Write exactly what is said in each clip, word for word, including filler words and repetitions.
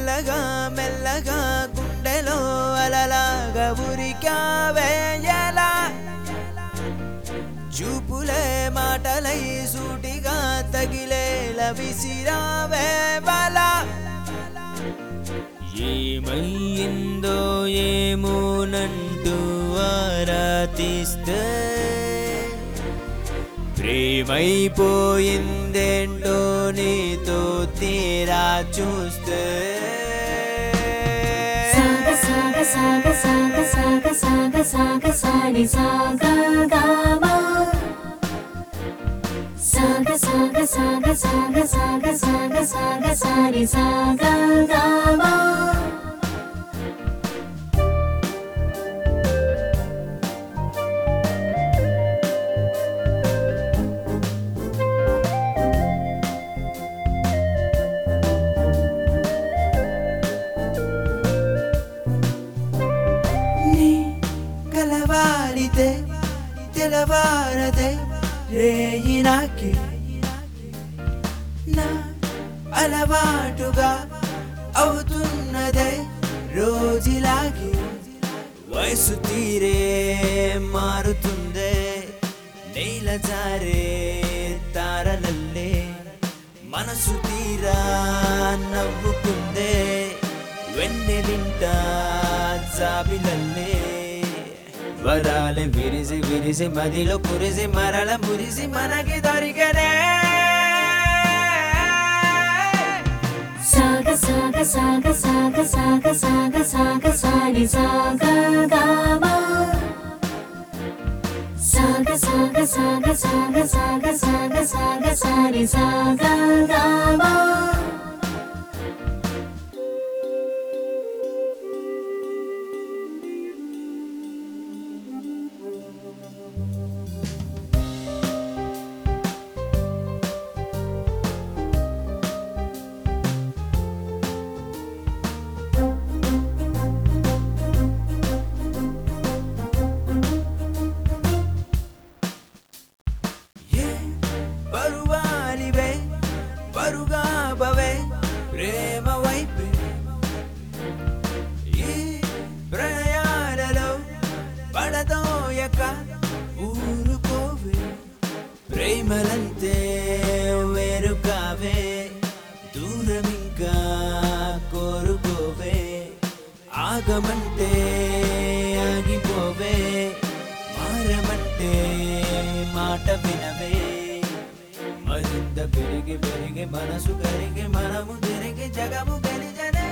మెల్లగా మెల్లగా గుండెలో అలలాగా ఉరికావే ఎలా చూపులే మాటలై సూటిగా తగిలేలా విసిరావే బలా ఏమయ్యిందో ఏమోనంటూ ఆరాధిస్తే ప్రేమైపోయిందేంటో నీతో తీరా చూస్తే సాగ సాగ సాగ సాగ సాగ సాగ సాగ సాని సాగ గామా సాగ సాగ సాగ సాగ సాగ సాగ సాగ సాని సాగ గామా కలవారితే తెలవారదే రేయి నాకి నా అలవాటుగా అవుతున్నదే రోజులాగి వయసు తీరే మారుతుందే నేల జారే తారలల్లే మనసు తీరా నవ్వుకుందే వెన్నెలింటా జాబిలల్లే వరాలే విరిసి విరిసి మదిలో కురిసి మరల మురిసి మనకి దొరికనే సాగ సాగ సాగ సాగ సాగ సాగ సాగ సాని సాగ గామా సాగ సాగ సాగ సాగ సాగ సాగ సాగ సాని సాగ గామా పరువాలివే పరుగా బవే ప్రేమ వైపే ఈ ప్రయాణలో పడదోయక ఊరుకోవే ప్రేమలంతే వేరు కావే దూరం ఇంకా కోరుకోవే ఆగమంటే ఆగిపోవే మారమంటే మాట వినవే మరింత పెరిగి పెరిగి మనసు కరిగి మనము తిరిగి జగము గెలిజనే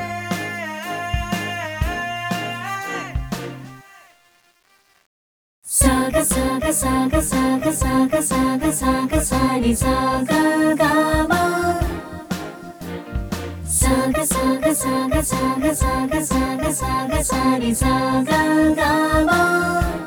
సాగ సాగ సాగ సాగ సాగ సాగ సాగ సాని సాగ గామా సాగ సాగ సాగ సాగ సాగ సాగ సాగ సాని సాగ గామా